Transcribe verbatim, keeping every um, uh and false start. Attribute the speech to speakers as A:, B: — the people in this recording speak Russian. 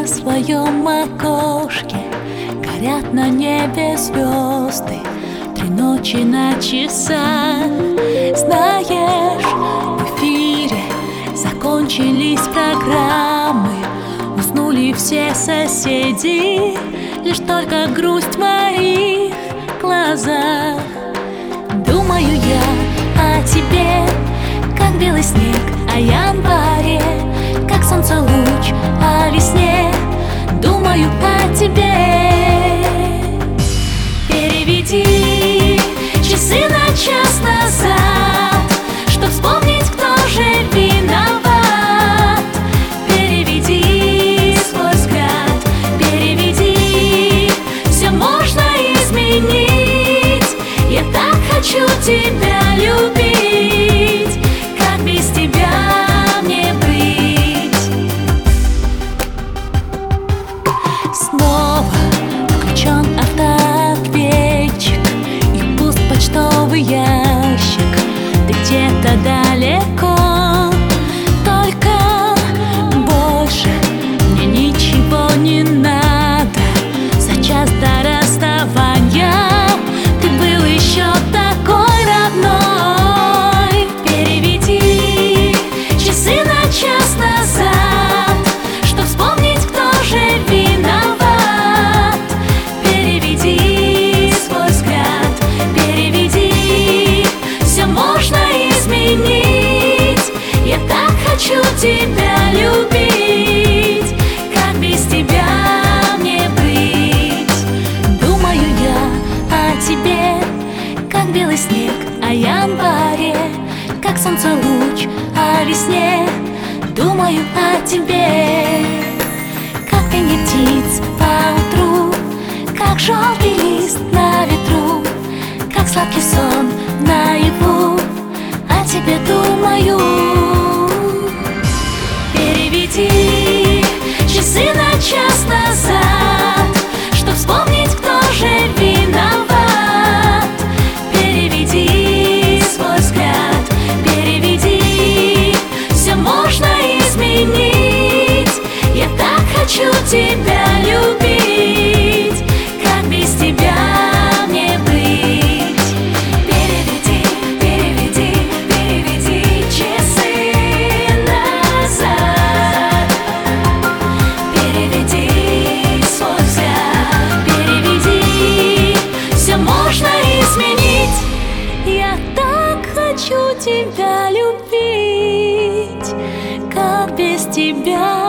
A: на своем окошке горят на небе звезды, три ночи на часах. Знаешь, в эфире закончились программы, уснули все соседи, лишь только грусть в моих глазах. Думаю я о тебе, как белый снег о январе, как солнце луч о весне. Думаю о тебе. Переведи часы на час назад, чтоб вспомнить, кто же виноват. Переведи свой взгляд, переведи, все можно изменить. Я так хочу тебя любить, как без тебя мне быть. Снова включен автоответчик и пуст почтовый ящик. Ты где-то далеко, только больше мне ничего не надо. За час до расставания ты был еще такой родной. Переведи часы на час назад, чтоб вспомнить, кто же виноват. Переведи свой взгляд, переведи, все можно изменить. Я так хочу тебя любить, как без тебя мне быть. Думаю я о тебе, как белый снег о январе, как солнце луч о весне. Думаю о тебе, как пение птиц поутру, как желтый лист на ветру, как сладкий сон наяву. О тебе думаю. Переведи часы на час назад, чтоб вспомнить, кто же виноват. Переведи свой взгляд, переведи, все можно изменить. Я так хочу тебя любить, как без тебя мне быть. Переведи, переведи, переведи часы назад. Переведи свой взгляд, переведи, все можно изменить. Я так хочу тебя любить, как без тебя